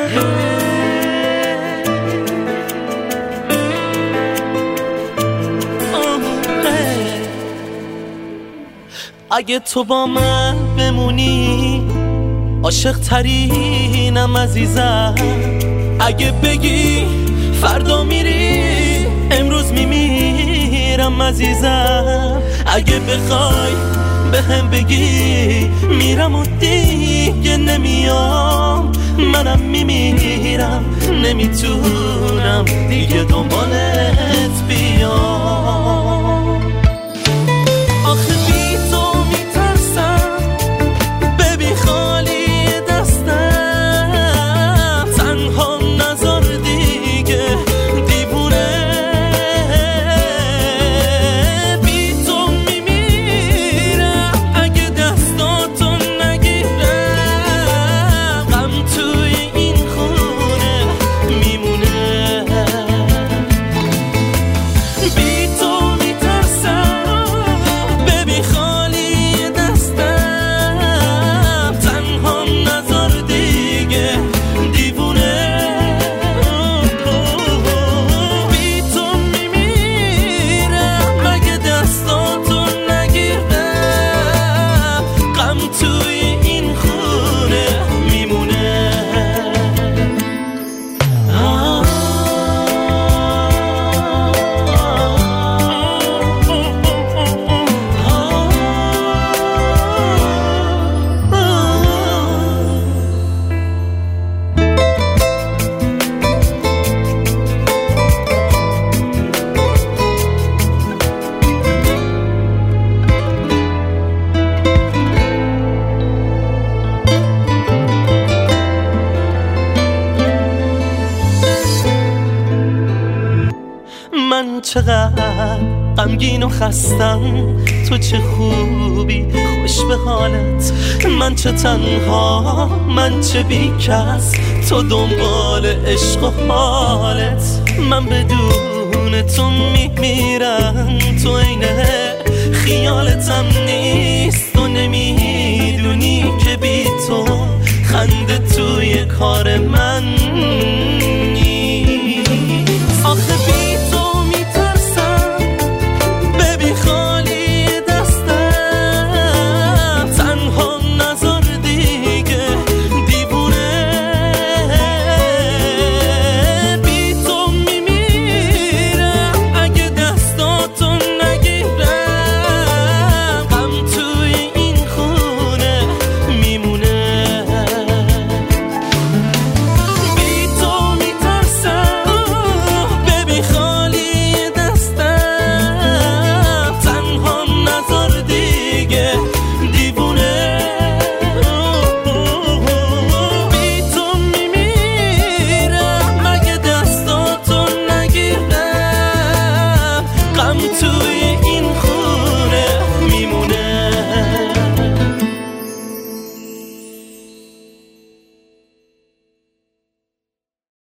اگه تو با من بمونی عاشق ترینم عزیزم، اگه بگی فردا میری امروز میمیرم عزیزم، اگه بخوای به هم بگی میرم و دیگه نمیام، منم میمیرم نمیتونم دیگه دنبالت بیام. آخه بی تو میترسم ببین خالی دستم، تنها نذار دیگه دیوونه، بی تو میمیرم اگه دستاتو نگیرم، غم توی این خونه میمونه. بی تو میترسم ببین خالی دستم، تنها نذار دیگه دیوونه، بی تو میمیرم اگه دستاتو نگیرم، غم توی این خونه میمونه. من چقدر غمگین و خستم، تو چه خوبی خوش به حالت، من چه تنها من چه بی کس، تو دنبال عشق و حالت، من بدون تو میمیرم، تو اینه خیالتم نیست، تو نمیدونی که بی تو خنده توی کار من